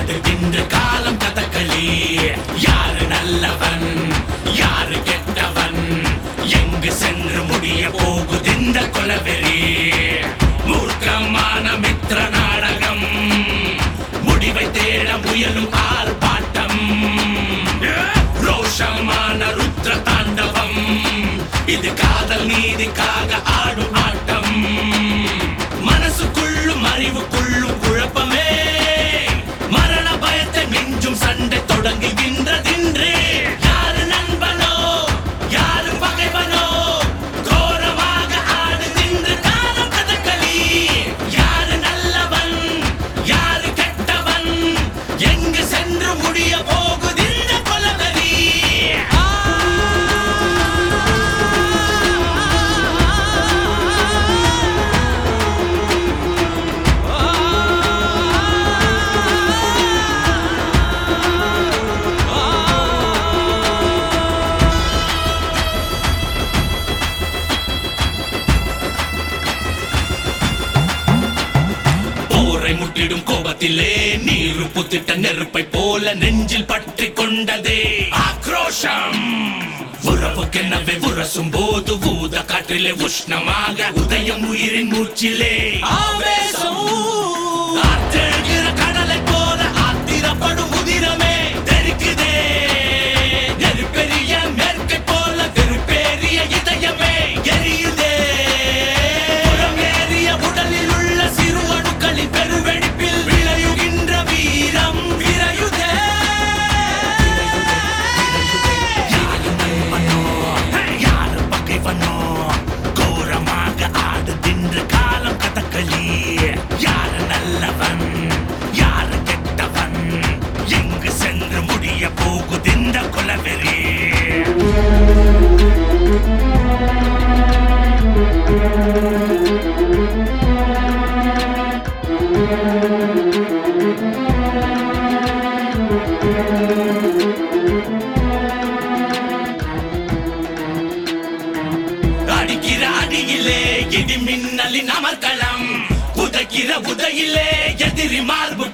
ஆடுகின்ற காலம் கதகளி. யாரு நல்லவன் யாரு கெட்டவன், எங்கு சென்று முடிய போகுது இந்த கொலவெறி. மூர்க்கமான மித்திர நாடகம், முடிவை தேட முயலும் ஆர்ப்பாட்டம். ரோஷமான ருத்ர தாண்டவம், இது காதல் நீதிக்காக ஆடும் ஆட்டம். மனசுக்குள்ளும் அறிவுக்குள்ளும் குழப்பமே, மரண பயத்தை மிஞ்சும் சண்டை தொடங்குகின்றதின்றே. யாரு நண்பனோ யாரு பகைவனோ, கோரமாக ஆடுகின்ற காலம் கதகளி. யாரு நல்லவன் யாரு கெட்டவன், எங்கு சென்று முடிய போகுது இந்த கொலவெறி. போரை முட்டிடும் கோபத்திலே நீரு புத்திட்ட நெருப்பை போல நெஞ்சில் பற்றி கொண்டதே ஆக்ரோஷம். உறவுக்கெனவே உரசும் போது ஊத காற்றிலே உஷ்ணமாக உதயம் உயிரின் மூச்சிலே ஆவேசம். ஆற்றெழுகிற கடலை போல ஆத்திரப்படும் உதிரமே தெரிக்குதே. நெருப்பெரிய மேற்கை போல வெறுப்பேறிய இதயமே எரியுதே. புறமேறிய உடலில் உள்ள சிறு அணுக்களின் பெருவெடிப்பில் விளையுகின்ற வீரம் விரையுதே. யாரு நண்பனோ யாரு பகைவனோ, கோரமாக ஆடுகின்ற காலம் கதகளி. யாரு நல்லவன் யாரு கெட்டவன், எங்கு சென்று முடிய போகுது இந்த கொலவெறி. அடிக்கிற அடியிலே இடி மின்னலின் அமர்க்களம், உதைக்கிற உதையிலே எதிரி மார்பு